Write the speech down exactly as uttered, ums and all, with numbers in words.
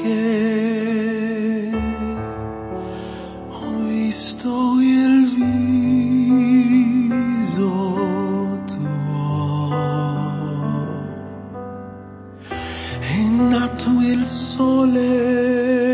che ho visto il viso tuo, è nato il sole